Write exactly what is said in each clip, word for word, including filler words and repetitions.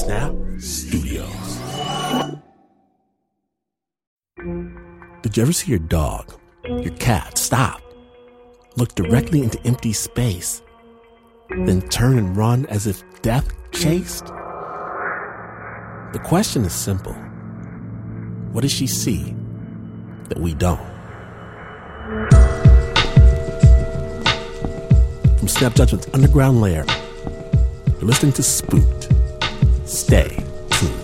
Snap Studios. Did you ever see your dog, your cat, stop, look directly into empty space, then turn and run as if death chased? The question is simple. What does she see that we don't? From Snap Judgment's underground lair, you're listening to Spooked. Stay tuned.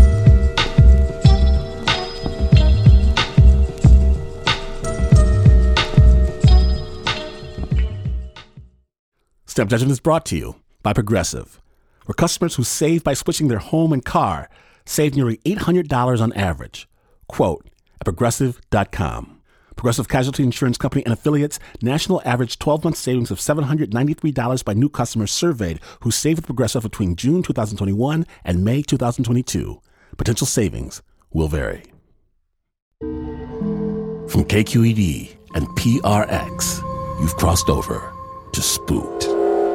Snap Judgment is brought to you by Progressive, where customers who save by switching their home and car save nearly eight hundred dollars on average. Quote at progressive dot com. Progressive Casualty Insurance Company and affiliates, national average twelve-month savings of seven hundred ninety-three dollars by new customers surveyed who saved with Progressive between June twenty twenty-one and May twenty twenty-two. Potential savings will vary. From K Q E D and P R X, you've crossed over to Spooked.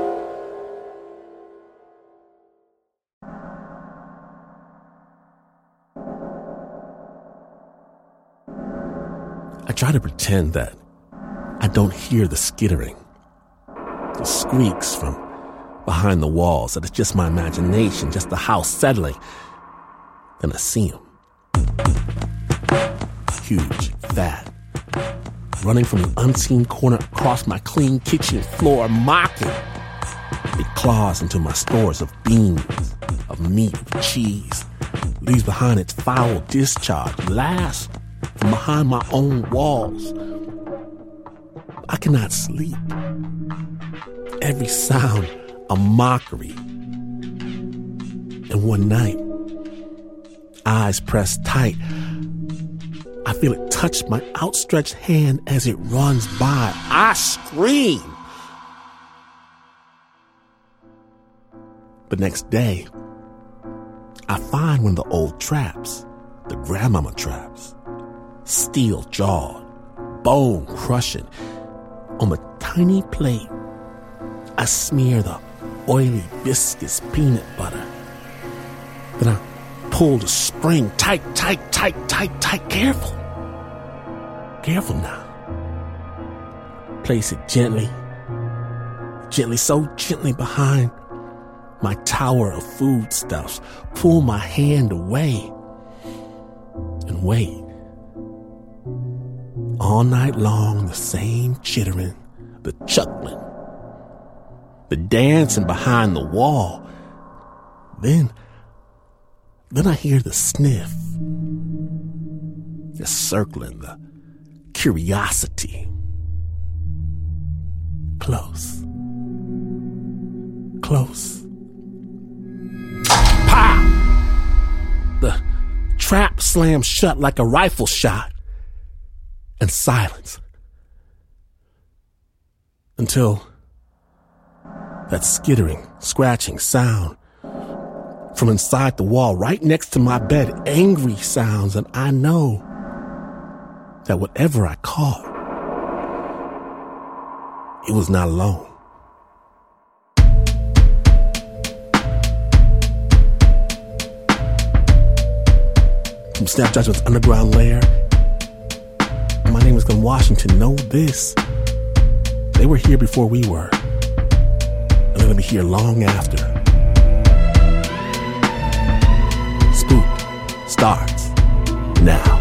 I try to pretend that I don't hear the skittering, the squeaks from behind the walls, that it's just my imagination, just the house settling. Then I see them. Huge, fat, running from the unseen corner across my clean kitchen floor, mocking. It claws into my stores of beans, of meat, of cheese, leaves behind its foul discharge, laughs from behind my own walls. I cannot sleep. Every sound a mockery. And one night, eyes pressed tight, I feel it touch my outstretched hand as it runs by. I scream. But next day, I find one of the old traps, the grandmama traps, steel-jawed, bone-crushing. On the tiny plate, I smear the oily, viscous peanut butter. Then I pull the spring tight, tight, tight, tight, tight. Careful. Careful now. Place it gently, gently, so gently behind my tower of foodstuffs. Pull my hand away and wait. All night long, the same chittering, the chuckling, the dancing behind the wall. Then, then I hear the sniff, the circling, the curiosity. Close. Close. Pow! The trap slams shut like a rifle shot. And silence. Until that skittering, scratching sound from inside the wall right next to my bed, angry sounds, and I know that whatever I caught, it was not alone. From Snap Judgment's underground lair, my name is Glenn Washington. Know this. They were here before we were. And they're going to be here long after. Spooked starts now.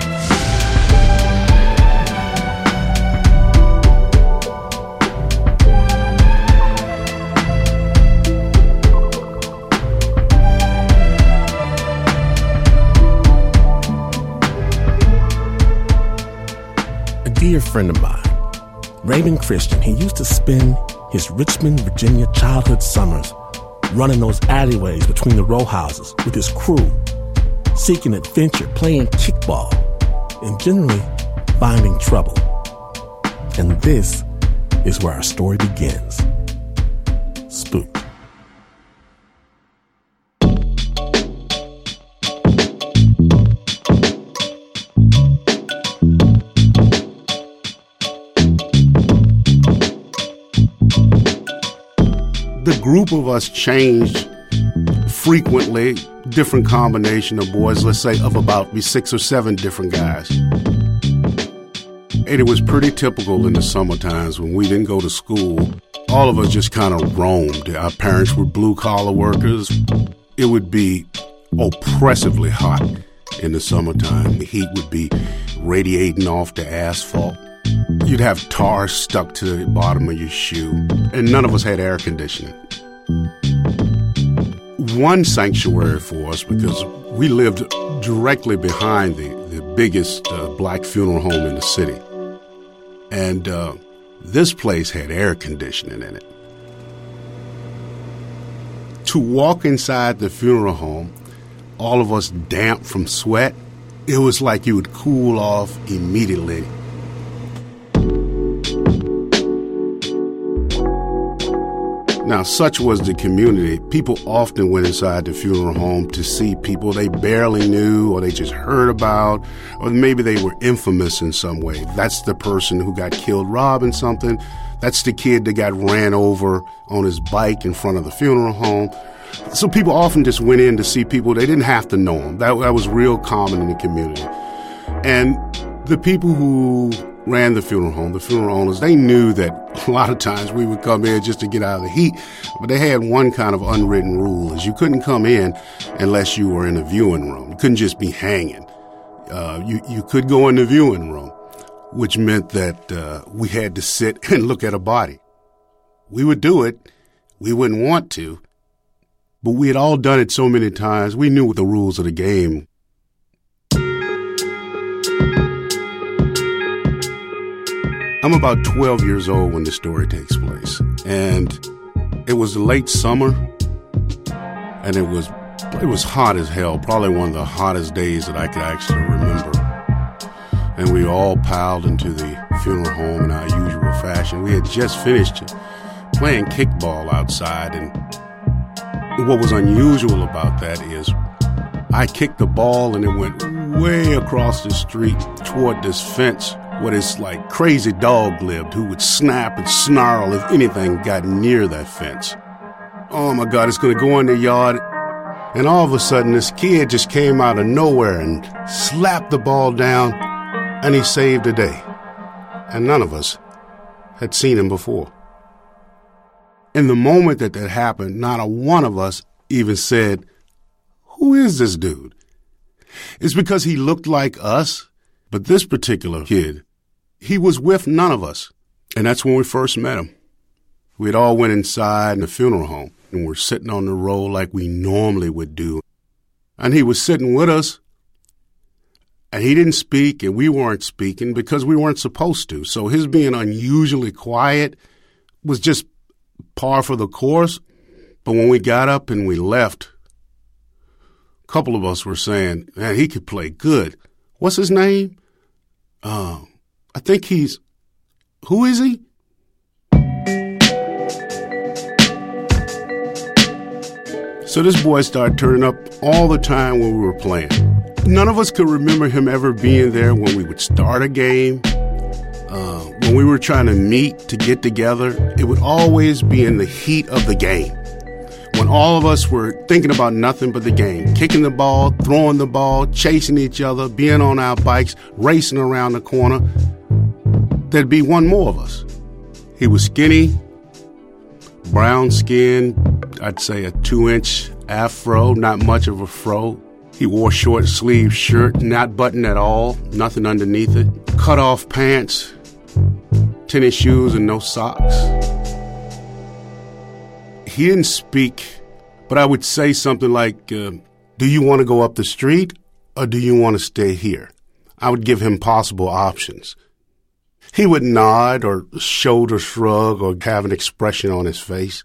Dear friend of mine, Raymond Christian, he used to spend his Richmond, Virginia childhood summers running those alleyways between the row houses with his crew, seeking adventure, playing kickball, and generally finding trouble. And this is where our story begins. Spooked. The group of us changed frequently different combination of boys, let's say of about six or seven different guys. And it was pretty typical in the summer times when we didn't go to school. All of us just kind of roamed. Our parents were blue-collar workers. It would be oppressively hot in the summertime. The heat would be radiating off the asphalt. You'd have tar stuck to the bottom of your shoe, and none of us had air conditioning. One sanctuary for us, because we lived directly behind the, the biggest uh, black funeral home in the city. And uh, this place had air conditioning in it. To walk inside the funeral home, all of us damp from sweat, it was like you would cool off immediately. Now, such was the community. People often went inside the funeral home to see people they barely knew or they just heard about, or maybe they were infamous in some way. That's the person who got killed robbing something. That's the kid that got ran over on his bike in front of the funeral home. So people often just went in to see people. They didn't have to know them. That, that was real common in the community. And the people who ran the funeral home, the funeral owners, they knew that a lot of times we would come in just to get out of the heat, but they had one kind of unwritten rule, is you couldn't come in unless you were in a viewing room. You couldn't just be hanging. Uh, you, you could go in the viewing room, which meant that uh, we had to sit and look at a body. We would do it. We wouldn't want to, but we had all done it so many times, we knew the rules of the game. I'm about twelve years old when this story takes place, and it was late summer, and it was it was hot as hell, probably one of the hottest days that I could actually remember. And we all piled into the funeral home in our usual fashion. We had just finished playing kickball outside, and what was unusual about that is I kicked the ball and it went way across the street toward this fence where this like crazy dog lived who would snap and snarl if anything got near that fence. Oh my God, it's gonna go in the yard. And all of a sudden this kid just came out of nowhere and slapped the ball down, and he saved the day. And none of us had seen him before. In the moment that that happened, not a one of us even said, "Who is this dude?" It's because he looked like us, but this particular kid, he was with none of us. And that's when we first met him. We had all went inside in the funeral home, and we're sitting on the row like we normally would do. And he was sitting with us, and he didn't speak, and we weren't speaking because we weren't supposed to. So his being unusually quiet was just par for the course. But when we got up and we left, a couple of us were saying, man, he could play good. What's his name? Uh, I think he's, who is he? So this boy started turning up all the time when we were playing. None of us could remember him ever being there when we would start a game. Uh, when we were trying to meet to get together, it would always be in the heat of the game. When all of us were thinking about nothing but the game, kicking the ball, throwing the ball, chasing each other, being on our bikes, racing around the corner, there'd be one more of us. He was skinny, brown skin, I'd say a two-inch afro, not much of a fro. He wore short-sleeved shirt, not buttoned at all, nothing underneath it. Cut-off pants, tennis shoes, and no socks. He didn't speak, but I would say something like, uh, do you want to go up the street or do you want to stay here? I would give him possible options. He would nod or shoulder shrug or have an expression on his face.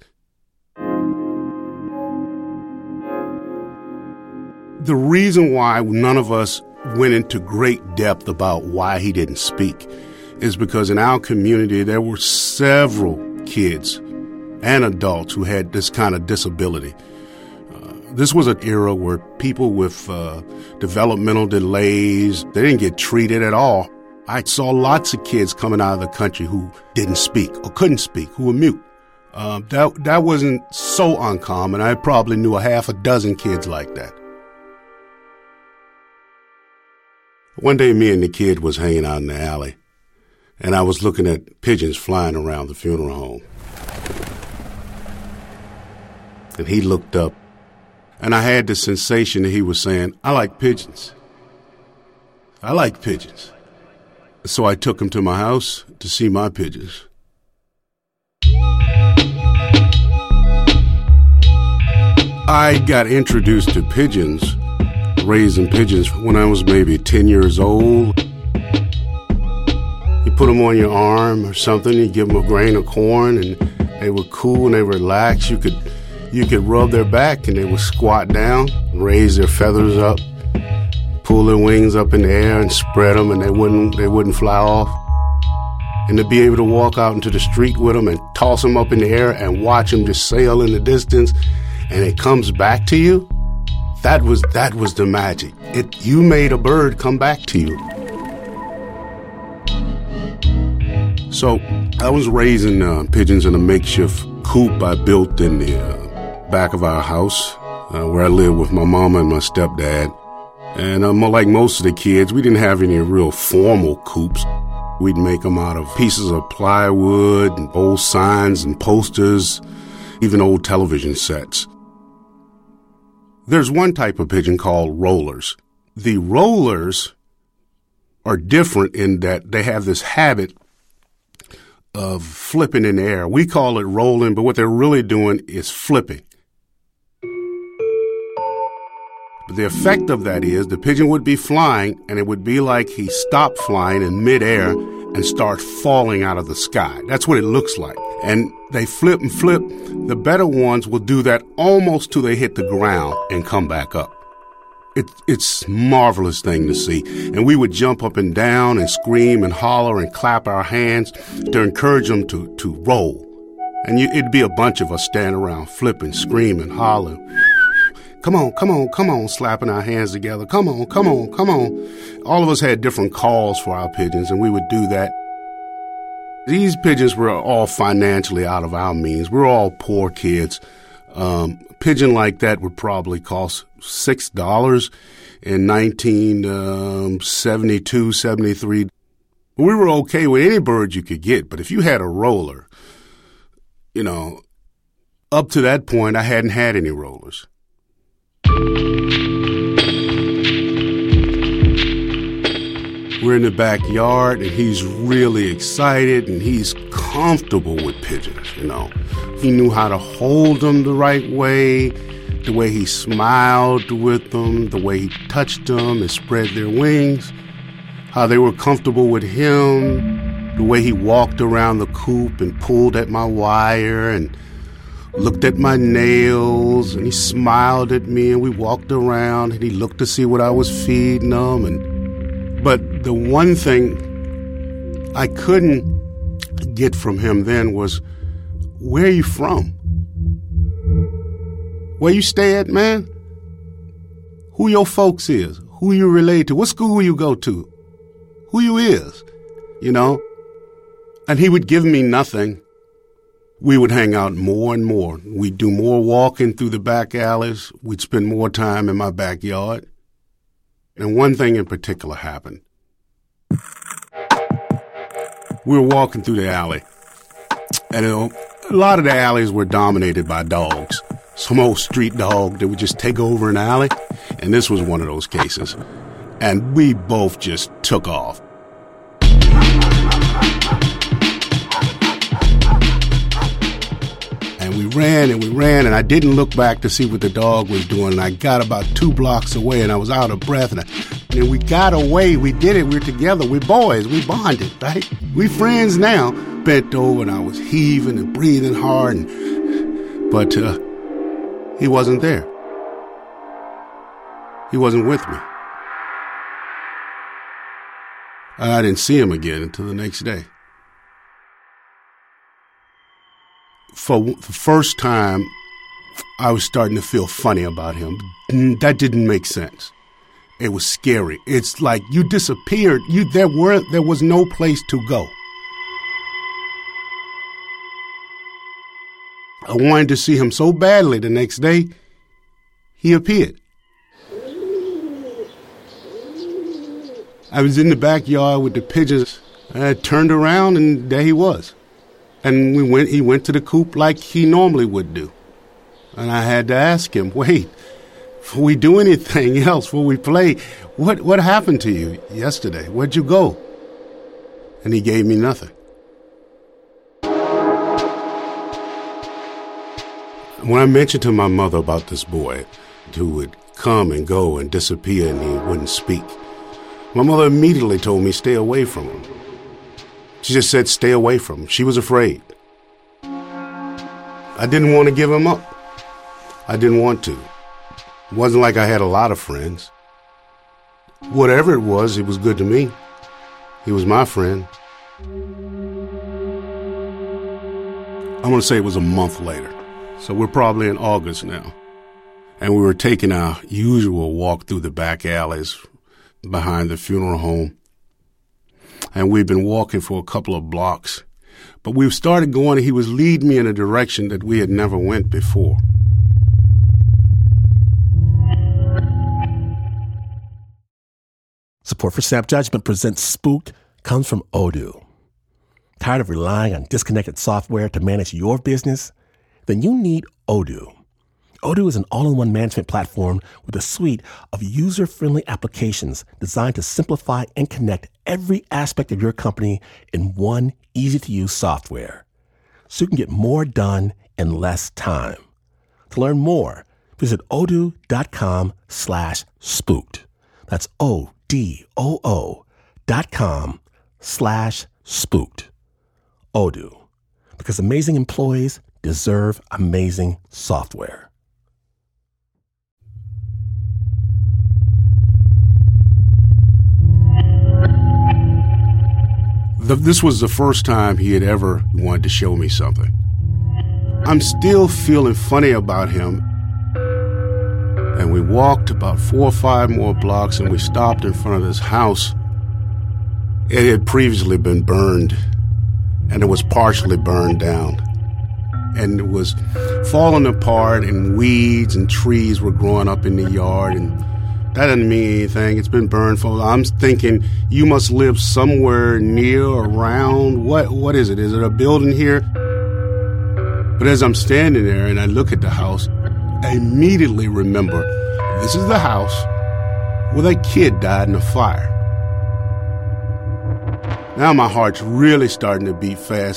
The reason why none of us went into great depth about why he didn't speak is because in our community there were several kids and adults who had this kind of disability. Uh, this was an era where people with uh, developmental delays, they didn't get treated at all. I saw lots of kids coming out of the country who didn't speak or couldn't speak, who were mute. Uh, that that wasn't so uncommon. I probably knew a half a dozen kids like that. One day, me and the kid was hanging out in the alley, and I was looking at pigeons flying around the funeral home. And he looked up, and I had the sensation that he was saying, I like pigeons. I like pigeons. So I took him to my house to see my pigeons. I got introduced to pigeons, raising pigeons, when I was maybe ten years old. You put them on your arm or something, you give them a grain of corn, and they were cool and they were relaxed. You could, you could rub their back and they would squat down, raise their feathers up, pull their wings up in the air and spread them, and they wouldn't, they wouldn't fly off. And to be able to walk out into the street with them and toss them up in the air and watch them just sail in the distance, and it comes back to you, that was that was the magic. It you made a bird come back to you. So I was raising uh, pigeons in a makeshift coop I built in the uh, back of our house, uh, where I lived with my mama and my stepdad. And uh, like most of the kids, we didn't have any real formal coops. We'd make them out of pieces of plywood and old signs and posters, even old television sets. There's one type of pigeon called rollers. The rollers are different in that they have this habit of flipping in the air. We call it rolling, but what they're really doing is flipping. But the effect of that is the pigeon would be flying, and it would be like he stopped flying in midair and start falling out of the sky. That's what it looks like. And they flip and flip. The better ones will do that almost till they hit the ground and come back up. It, it's a marvelous thing to see. And we would jump up and down and scream and holler and clap our hands to encourage them to, to roll. And you, it'd be a bunch of us standing around flipping, screaming, hollering. Come on, come on, come on, slapping our hands together. Come on, come on, come on. All of us had different calls for our pigeons, and we would do that. These pigeons were all financially out of our means. We're all poor kids. Um, a pigeon like that would probably cost six dollars in nineteen seventy-two, seventy-three. We were okay with any bird you could get, but if you had a roller, you know, up to that point, I hadn't had any rollers. We're in the backyard, and he's really excited, and he's comfortable with pigeons, you know. He knew how to hold them the right way, the way he smiled with them, the way he touched them and spread their wings, how they were comfortable with him, the way he walked around the coop and pulled at my wire and looked at my nails, and he smiled at me, and we walked around, and he looked to see what I was feeding them. And but the one thing I couldn't get from him then was, where are you from? Where you stay at, man? Who your folks is? Who you relate to? What school you go to? Who you is? You know? And he would give me nothing. We would hang out more and more. We'd do more walking through the back alleys. We'd spend more time in my backyard. And one thing in particular happened. We were walking through the alley, and you know, a lot of the alleys were dominated by dogs. Some old street dog that would just take over an alley, and this was one of those cases. And we both just took off. And we ran and we ran, and I didn't look back to see what the dog was doing. And I got about two blocks away, and I was out of breath. And, I, and we got away. We did it. We're together. We're boys. We bonded, right? We friends now. Bent over, and I was heaving and breathing hard. And, but uh, he wasn't there. He wasn't with me. I didn't see him again until the next day. For the first time, I was starting to feel funny about him. That didn't make sense. It was scary. It's like you disappeared. You there were there was no place to go. I wanted to see him so badly the next day, he appeared. I was in the backyard with the pigeons. I turned around, and there he was. And we went. He went to the coop like he normally would do. And I had to ask him, wait, before we do anything else, before we play, what, what happened to you yesterday? Where'd you go? And he gave me nothing. When I mentioned to my mother about this boy who would come and go and disappear and he wouldn't speak, my mother immediately told me, stay away from him. She just said, stay away from him. She was afraid. I didn't want to give him up. I didn't want to. It wasn't like I had a lot of friends. Whatever it was, it was good to me. He was my friend. I'm going to say it was a month later. So we're probably in August now. And we were taking our usual walk through the back alleys behind the funeral home. And we'd been walking for a couple of blocks. But we started going, and he was leading me in a direction that we had never went before. Support for Snap Judgment presents Spooked comes from Odoo. Tired of relying on disconnected software to manage your business? Then you need Odoo. Odoo is an all-in-one management platform with a suite of user-friendly applications designed to simplify and connect every aspect of your company in one easy-to-use software, so you can get more done in less time. To learn more, visit odoo.com slash spooked. That's O-D-O-O dot com slash spooked. Odoo, because amazing employees deserve amazing software. The, this was the first time he had ever wanted to show me something. I'm still feeling funny about him. And we walked about four or five more blocks, and we stopped in front of this house. It had previously been burned, and it was partially burned down. And it was falling apart, and weeds and trees were growing up in the yard, and that doesn't mean anything. It's been burned for. I'm thinking you must live somewhere near, around. What? What is it? Is it a building here? But as I'm standing there and I look at the house, I immediately remember this is the house where that kid died in a fire. Now my heart's really starting to beat fast.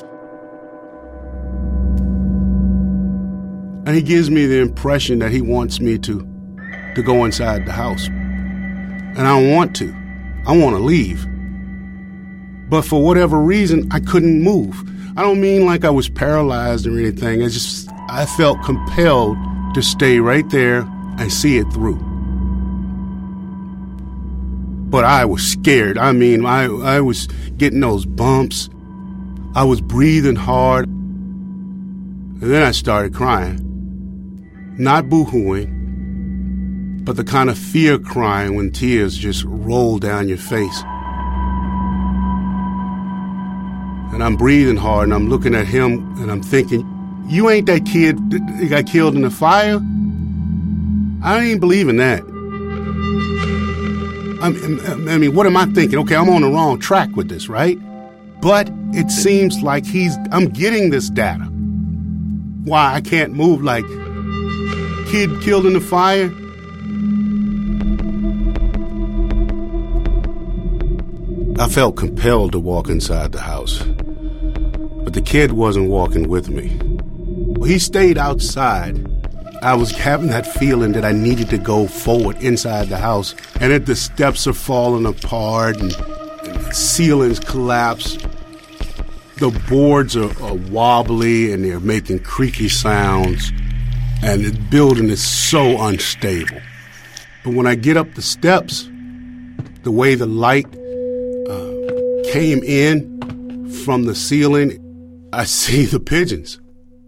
And he gives me the impression that he wants me to to go inside the house. And I don't want to. I want to leave. But for whatever reason, I couldn't move. I don't mean like I was paralyzed or anything. I just, I felt compelled to stay right there and see it through. But I was scared. I mean, I, I was getting those bumps. I was breathing hard. And then I started crying. Not boo-hooing, but the kind of fear crying when tears just roll down your face. And I'm breathing hard, and I'm looking at him, and I'm thinking, you ain't that kid that got killed in the fire? I ain't believing that. I, I mean, what am I thinking? Okay, I'm on the wrong track with this, right? But it seems like he's, I'm getting this data. Why I can't move, like, kid killed in the fire? I felt compelled to walk inside the house, but the kid wasn't walking with me. He stayed outside. I was having that feeling that I needed to go forward inside the house, and that the steps are falling apart and, and the ceilings collapse. The boards are, are wobbly and they're making creaky sounds, and the building is so unstable. But when I get up the steps, the way the light came in from the ceiling, I see the pigeons.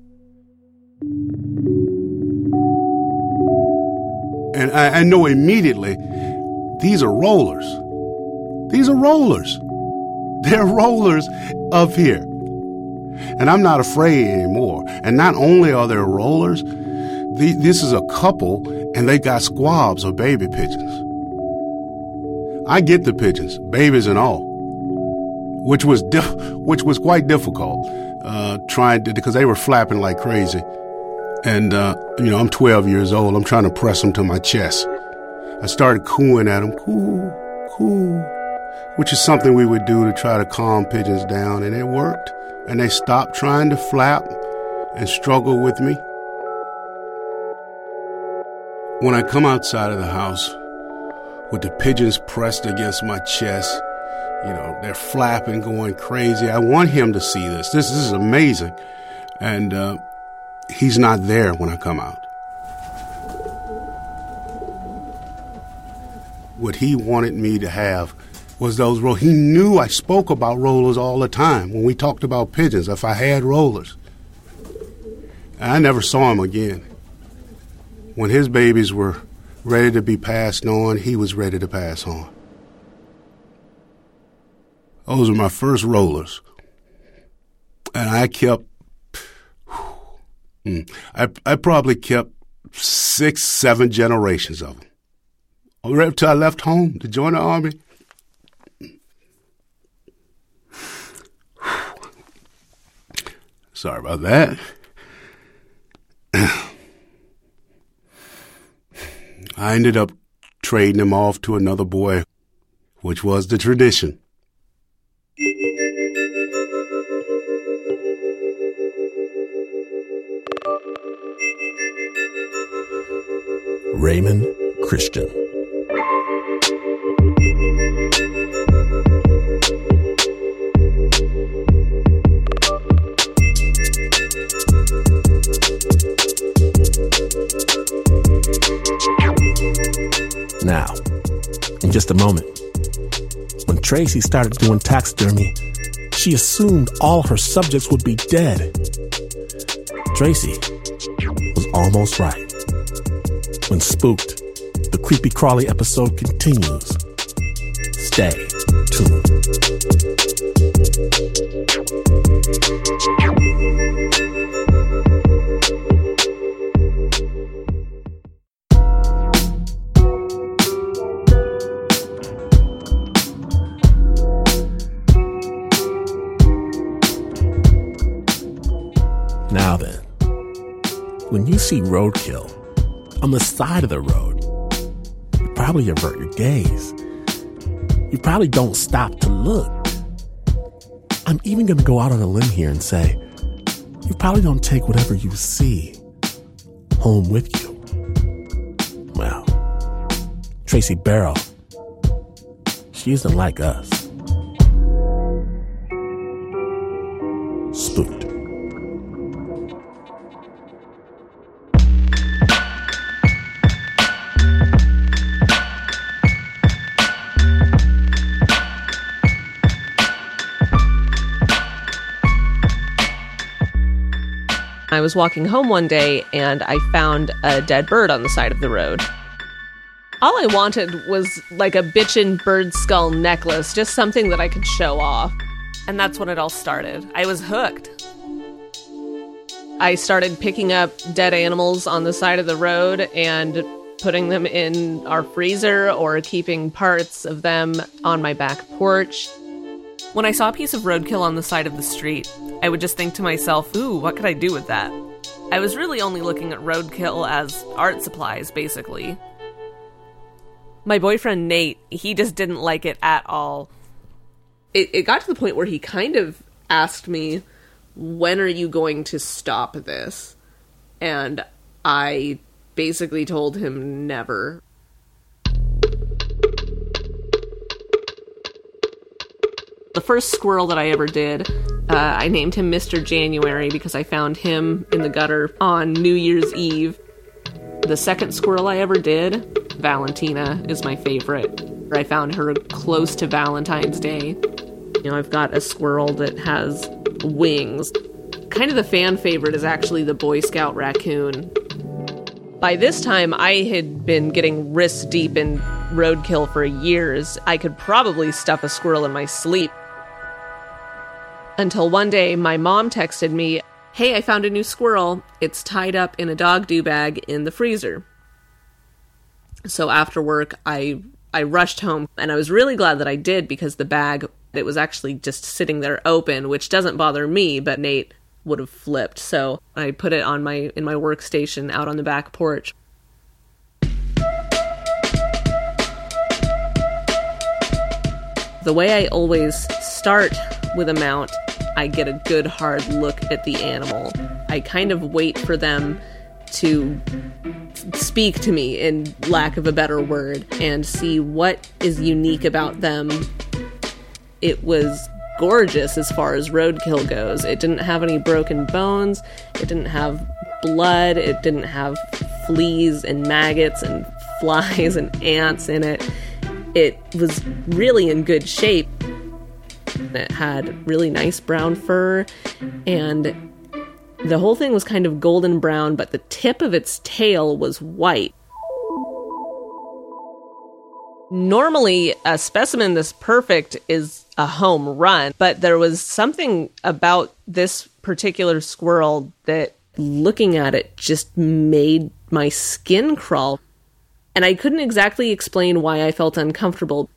And I, I know immediately, these are rollers. These are rollers. They're rollers up here. And I'm not afraid anymore. And not only are there rollers, the, this is a couple, and they got squabs or baby pigeons. I get the pigeons, babies and all, which was dif- which was quite difficult, uh, trying to, because they were flapping like crazy. And, uh, you know, I'm twelve years old. I'm trying to press them to my chest. I started cooing at them, coo, coo, which is something we would do to try to calm pigeons down, and it worked. And they stopped trying to flap and struggle with me. When I come outside of the house with the pigeons pressed against my chest, you know, they're flapping, going crazy. I want him to see this. This, this is amazing. And uh, he's not there when I come out. What he wanted me to have was those rollers. He knew I spoke about rollers all the time when we talked about pigeons, if I had rollers. And I never saw him again. When his babies were ready to be passed on, he was ready to pass on. Those were my first rollers. And I kept, I, I probably kept six, seven generations of them. Right until I left home to join the Army. Sorry about that. I ended up trading him off to another boy, which was the tradition. Raymond Christian. Now, in just a moment, when Tracy started doing taxidermy, she assumed all her subjects would be dead. Tracy was almost right. When Spooked, the creepy crawly episode continues. Stay tuned. Now then, when you see roadkill on the side of the road, you probably avert your gaze. You probably don't stop to look. I'm even going to go out on a limb here and say, you probably don't take whatever you see home with you. Well, Tracy Barrow, she isn't like us. Spooked. I was walking home one day and I found a dead bird on the side of the road. All I wanted was like a bitchin' bird skull necklace, just something that I could show off. And that's when it all started. I was hooked. I started picking up dead animals on the side of the road and putting them in our freezer or keeping parts of them on my back porch. When I saw a piece of roadkill on the side of the street, I would just think to myself, ooh, what could I do with that? I was really only looking at roadkill as art supplies, basically. My boyfriend, Nate, he just didn't like it at all. It, it got to the point where he kind of asked me, when are you going to stop this? And I basically told him never. The first squirrel that I ever did, uh, I named him Mister January because I found him in the gutter on New Year's Eve. The second squirrel I ever did, Valentina, is my favorite. I found her close to Valentine's Day. You know, I've got a squirrel that has wings. Kind of the fan favorite is actually the Boy Scout raccoon. By this time, I had been getting wrist deep in roadkill for years. I could probably stuff a squirrel in my sleep. Until one day, my mom texted me, "Hey, I found a new squirrel. It's tied up in a dog do bag in the freezer." So after work, I I rushed home, and I was really glad that I did, because the bag, it was actually just sitting there open, which doesn't bother me, but Nate would have flipped. So I put it on my in my workstation out on the back porch. The way I always start with a mount, I get a good hard look at the animal. I kind of wait for them to speak to me, in lack of a better word, and see what is unique about them. It was gorgeous as far as roadkill goes. It didn't have any broken bones. It didn't have blood. It didn't have fleas and maggots and flies and ants in it. It was really in good shape. It had really nice brown fur, and the whole thing was kind of golden brown, but the tip of its tail was white. Normally, a specimen this perfect is a home run, but there was something about this particular squirrel that, looking at it, just made my skin crawl. And I couldn't exactly explain why I felt uncomfortable.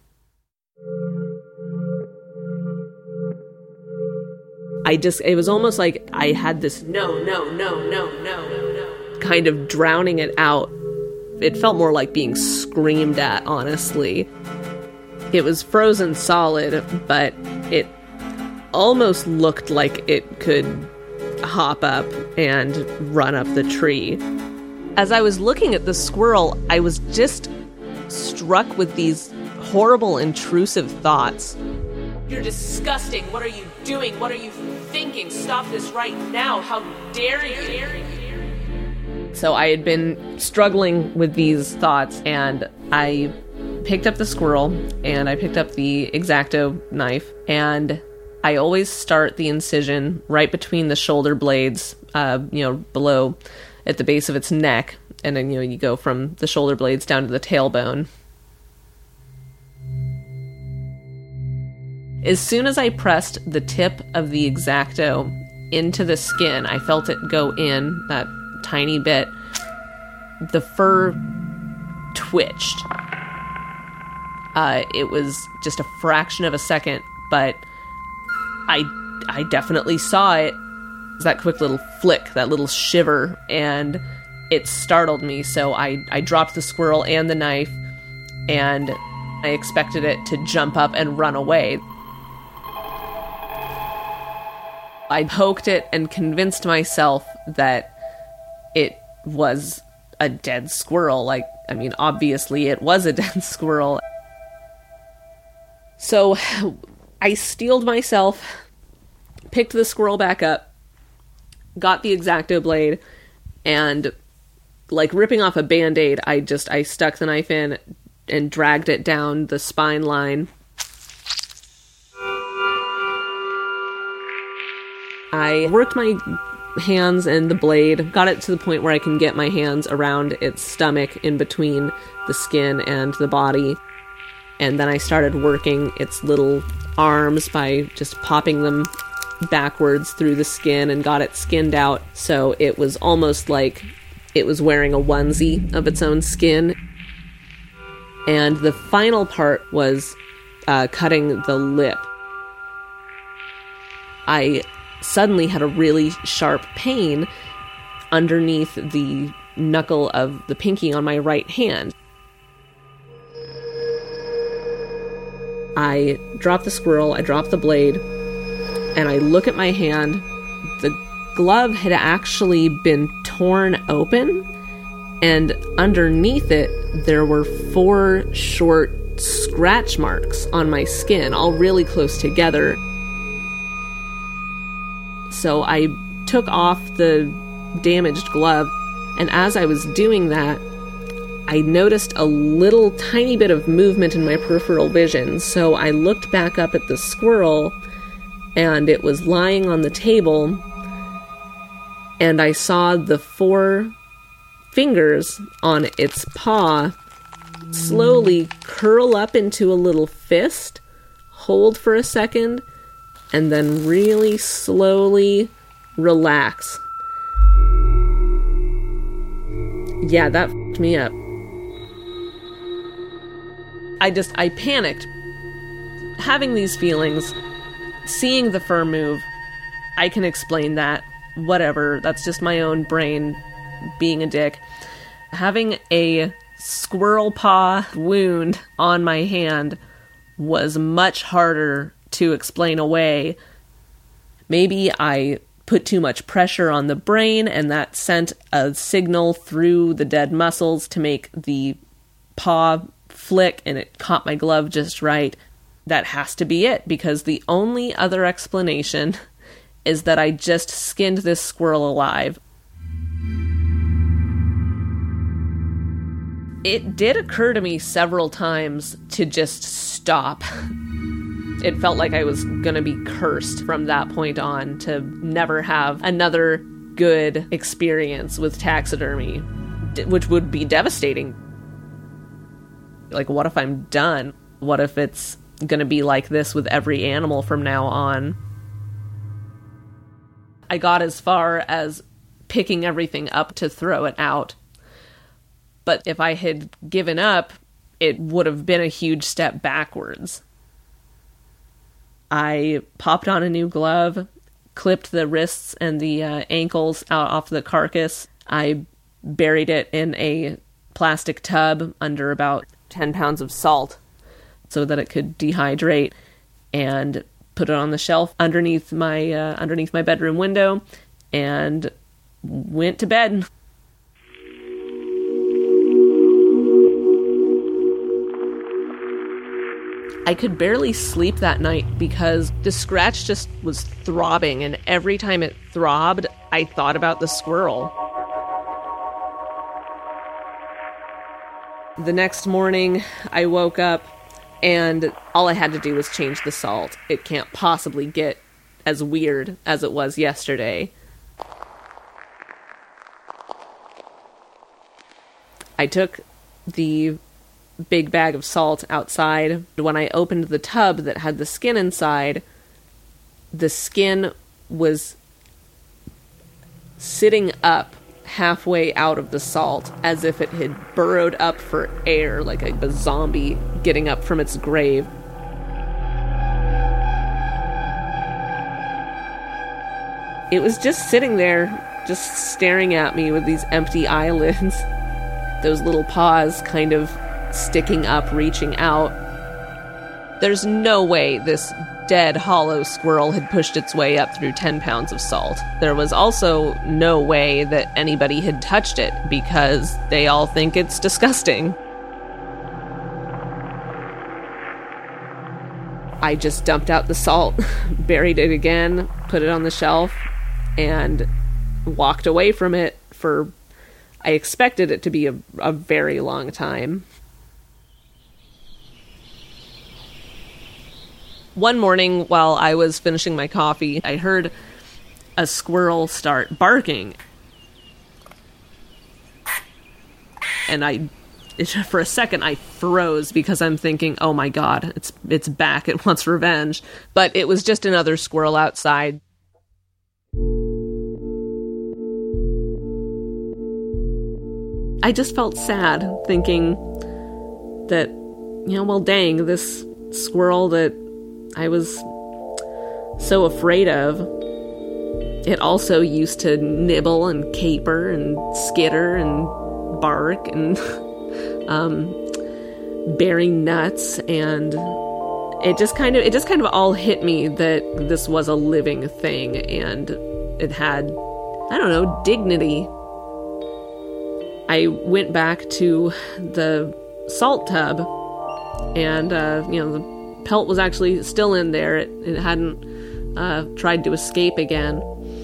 I just, it was almost like I had this no, no, no, no, no, no, kind of drowning it out. It felt more like being screamed at, honestly. It was frozen solid, but it almost looked like it could hop up and run up the tree. As I was looking at the squirrel, I was just struck with these horrible, intrusive thoughts. "You're disgusting. What are you doing? What are you thinking? Stop this right now. How dare you?" So I had been struggling with these thoughts, and I picked up the squirrel, and I picked up the X-Acto knife, and I always start the incision right between the shoulder blades, uh, you know, below at the base of its neck, and then, you know, you go from the shoulder blades down to the tailbone. As soon as I pressed the tip of the X-Acto into the skin, I felt it go in, that tiny bit. The fur twitched. Uh, it was just a fraction of a second, but I, I definitely saw it. It was that quick little flick, that little shiver, and it startled me, so I, I dropped the squirrel and the knife, and I expected it to jump up and run away. I poked it and convinced myself that it was a dead squirrel. Like, I mean, obviously it was a dead squirrel. So I steeled myself, picked the squirrel back up, got the X-Acto blade, and like ripping off a Band-Aid, I just, I stuck the knife in and dragged it down the spine line. I worked my hands and the blade, got it to the point where I can get my hands around its stomach in between the skin and the body. And then I started working its little arms by just popping them backwards through the skin and got it skinned out. So it was almost like it was wearing a onesie of its own skin. And the final part was uh, cutting the lip. I suddenly had a really sharp pain underneath the knuckle of the pinky on my right hand. I drop the squirrel, I drop the blade, and I look at my hand. The glove had actually been torn open, and underneath it there were four short scratch marks on my skin, all really close together. So I took off the damaged glove, and as I was doing that, I noticed a little tiny bit of movement in my peripheral vision. So I looked back up at the squirrel, and it was lying on the table, and I saw the four fingers on its paw slowly curl up into a little fist, hold for a second, and then really slowly relax. Yeah, that f***ed me up. I just, I panicked. Having these feelings, seeing the fur move, I can explain that. Whatever, that's just my own brain being a dick. Having a squirrel paw wound on my hand was much harder to explain away. Maybe I put too much pressure on the brain and that sent a signal through the dead muscles to make the paw flick and it caught my glove just right. That has to be it, because the only other explanation is that I just skinned this squirrel alive. It did occur to me several times to just stop. It felt like I was going to be cursed from that point on to never have another good experience with taxidermy, which would be devastating. Like, what if I'm done? What if it's going to be like this with every animal from now on? I got as far as picking everything up to throw it out. But if I had given up, it would have been a huge step backwards. I popped on a new glove, clipped the wrists and the uh, ankles out off the carcass. I buried it in a plastic tub under about ten pounds of salt so that it could dehydrate, and put it on the shelf underneath my uh, underneath my bedroom window, and went to bed. I could barely sleep that night because the scratch just was throbbing, and every time it throbbed, I thought about the squirrel. The next morning, I woke up, and all I had to do was change the salt. It can't possibly get as weird as it was yesterday. I took the big bag of salt outside. When I opened the tub that had the skin inside, the skin was sitting up halfway out of the salt, as if it had burrowed up for air, like a, a zombie getting up from its grave. It was just sitting there, just staring at me with these empty eyelids, those little paws kind of sticking up, reaching out. There's no way this dead, hollow squirrel had pushed its way up through ten pounds of salt. There was also no way that anybody had touched it, because they all think it's disgusting. I just dumped out the salt, buried it again, put it on the shelf, and walked away from it for, I expected it to be a, a very long time. One morning, while I was finishing my coffee, I heard a squirrel start barking. And I, for a second, I froze because I'm thinking, oh my god, it's it's back, it wants revenge. But it was just another squirrel outside. I just felt sad, thinking that, you know, well, dang, this squirrel that I was so afraid of, it also used to nibble and caper and skitter and bark and um, bury nuts, and it just kind of it just kind of all hit me that this was a living thing, and it had, I don't know, dignity. I went back to the salt tub, and uh, you know, the pelt was actually still in there. It, it hadn't uh, tried to escape again.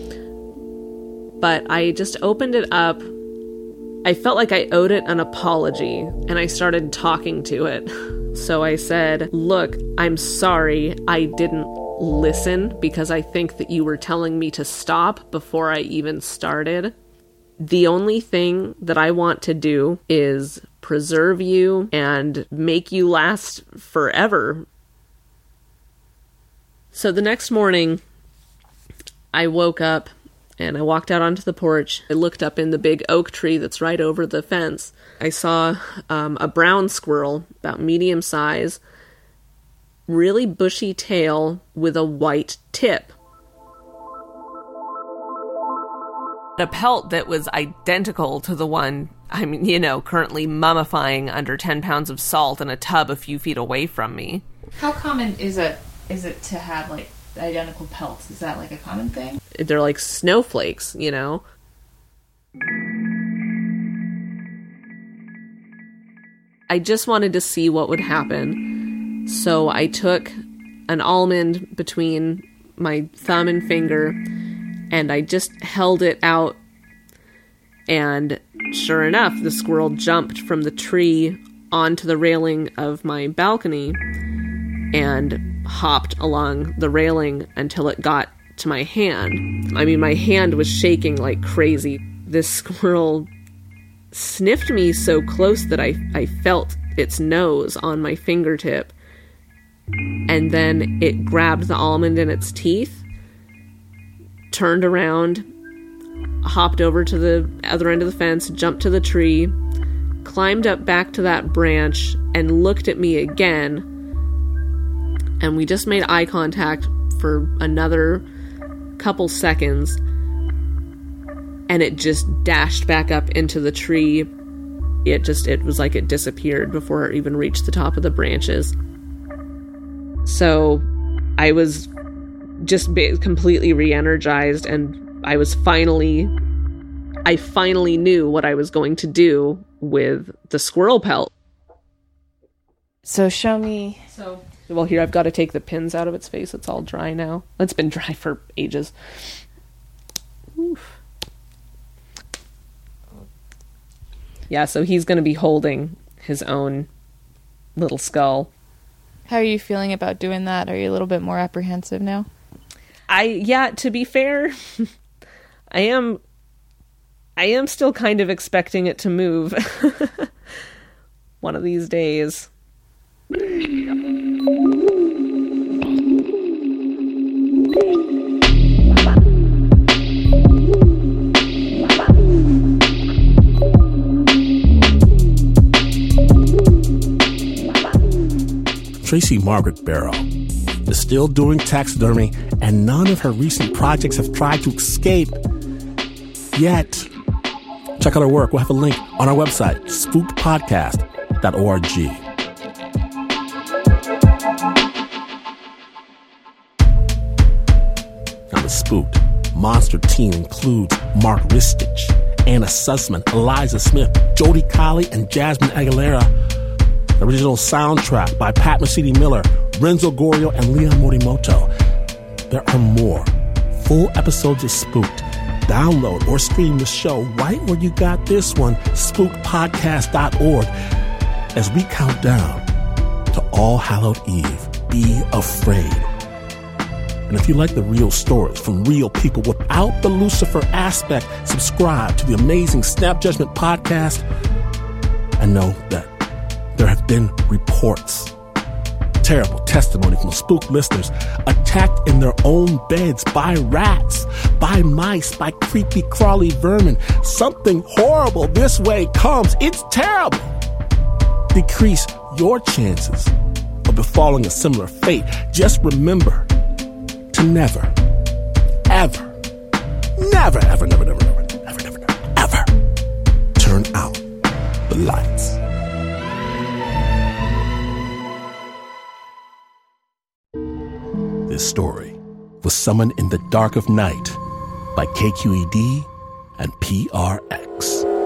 But I just opened it up. I felt like I owed it an apology, and I started talking to it. So I said, look, I'm sorry I didn't listen, because I think that you were telling me to stop before I even started. The only thing that I want to do is preserve you and make you last forever. So the next morning, I woke up and I walked out onto the porch. I looked up in the big oak tree that's right over the fence. I saw um, a brown squirrel, about medium size, really bushy tail with a white tip. A pelt that was identical to the one, I mean, you know, currently mummifying under ten pounds of salt in a tub a few feet away from me. How common is it, is it to have, like, identical pelts? Is that, like, a common thing? They're like snowflakes, you know? I just wanted to see what would happen. So I took an almond between my thumb and finger, and I just held it out, and sure enough, the squirrel jumped from the tree onto the railing of my balcony and hopped along the railing until it got to my hand. I mean, my hand was shaking like crazy. This squirrel sniffed me so close that I, I felt its nose on my fingertip, and then it grabbed the almond in its teeth, turned around, hopped over to the other end of the fence, jumped to the tree, climbed up back to that branch, and looked at me again. And we just made eye contact for another couple seconds, and it just dashed back up into the tree. It just, it was like it disappeared before it even reached the top of the branches. So I was just completely re-energized, and I was finally, I finally knew what I was going to do with the squirrel pelt. So show me. So, well, here, I've got to take the pins out of its face. It's all dry now. It's been dry for ages. Oof. Yeah, so he's going to be holding his own little skull. How are you feeling about doing that? Are you a little bit more apprehensive now? I, yeah, to be fair, I am, I am still kind of expecting it to move one of these days. Tracy Margaret Barrow is still doing taxidermy, and none of her recent projects have tried to escape yet. Check out her work. We'll have a link on our website, spooked podcast dot org. Now, the Spooked Monster team includes Mark Ristich, Anna Sussman, Eliza Smith, Jody Colley, and Jasmine Aguilera. The original soundtrack by Pat Mesiti-Miller, Renzo Gorio, and Leon Morimoto. There are more full episodes of Spooked. Download or stream the show right where you got this one, spooked podcast dot org, as we count down to All Hallowed Eve. Be afraid. And if you like the real stories from real people without the Lucifer aspect, subscribe to the amazing Snap Judgment podcast, and know that there have been reports, terrible testimony from spooked listeners attacked in their own beds by rats, by mice, by creepy crawly vermin. Something horrible this way comes. It's terrible. Decrease your chances of befalling a similar fate. Just remember to never, ever, never, ever, never, never, never, never, never, never, ever turn out the lights. This story was Summoned in the Dark of Night by K Q E D and P R X.